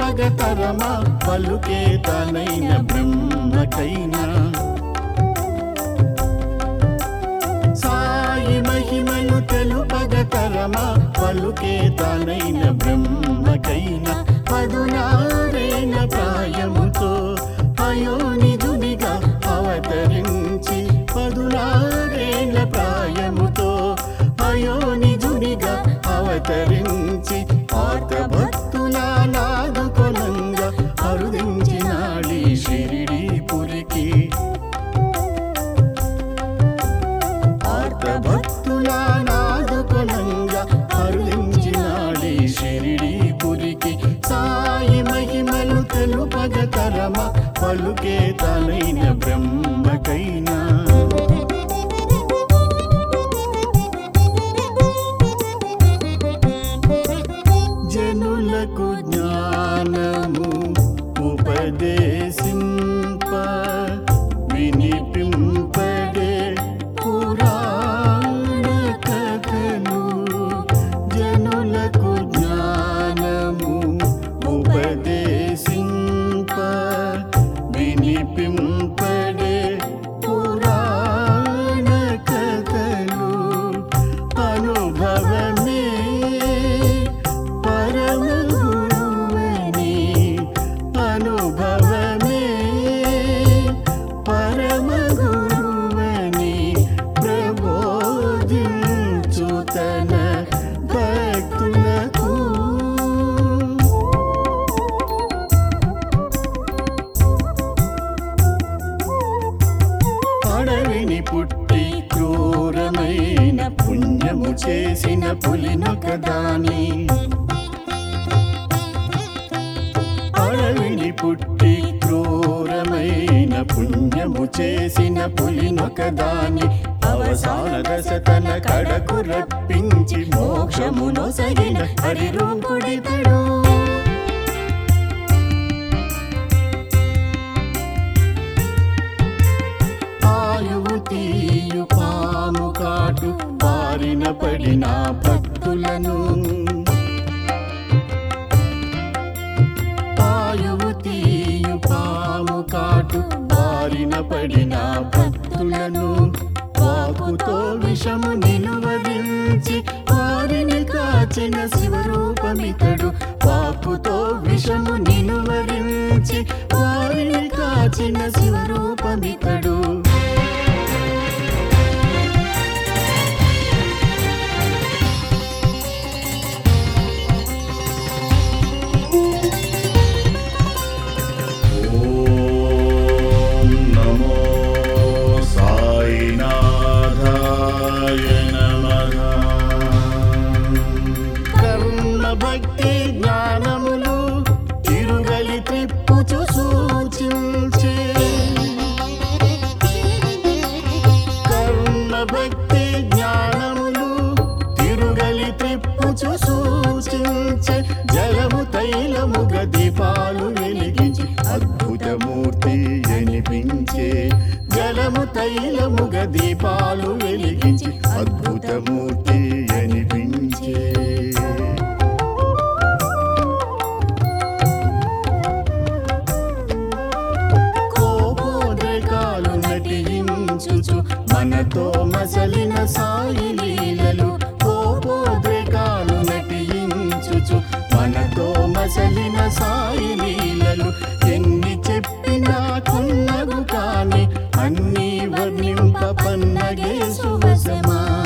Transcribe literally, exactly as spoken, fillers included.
తెలుపగతరమా పలుకే తానైన బ్రహ్మకైనా సాయి మహిమలు తెలుపగతరమా పలుకే తానైన బ్రహ్మకైనా పదునారేణ ప్రాయముతో అయోనిజునిగా అవతరించి పదునారేణ ప్రాయముతో అయోనిజునిగా అవతరించి ఆర్త భక్తుల నాదుకొనంగా అరుదించినాడి షిరిడి పురికి ఆర్త భక్తుల నాదుకొనంగా అరుదించినాడి షిరిడి పురికి సాయి మహిమలు తెలుపగతరమా పలుకే తానైన బ్రహ్మకైనా జనులకు జ్ఞానము ఉపదేశింప వినిపింపడే పురాణ కథలు జనులకు జ్ఞానము ఉపదేశింప వినిపింపడే పురాణ కథలు అనుభవమే పరమగురువని అనుభవమే పరమగురువని ప్రబోధించు తన భక్తులకు అడవిని పుట్టి క్రూరమైన పుణ్యము చేసిన పులినొకదాని అడవిని పుట్టి క్రూరమైన పుణ్యము చేసిన పులినొకదాని అవసాన దశ తన కడకు రప్పించి మోక్షమును సగిన హరిరూపుడితడు ఆయువు తీయు పాము కాటు బారిన పడిన భక్తులను ఆయువు తీయు పాము కాటు బారిన పడిన భక్తులను వాకుతో విషము నిలువరించి వారిని కాచిన శివరూపమితడు వాకుతో విషము నిలువరించి వారిని కాచిన శివరూపమితడు భక్తి జ్ఞానములు తిరుగలి త్రిప్పుచు సూచించే కర్మ భక్తి జ్ఞానములు తిరుగలి త్రిప్పుచు సూచించే జలము తైలముగ దీపాలు వెలిగించి అద్భుతమూర్తి అనిపించే జలము తైలముగ దీపాలు వెలిగించి అద్భుతమూర్తి అనిపించే మనతో మసలిన సాయి లీలలు కోపోద్రేకాలు నటించుచు మనతో మసలిన సాయి లీలలు ఎన్ని చెప్పినా కొన్నగు కాని అన్ని వర్ణింప పన్నగే సువసమా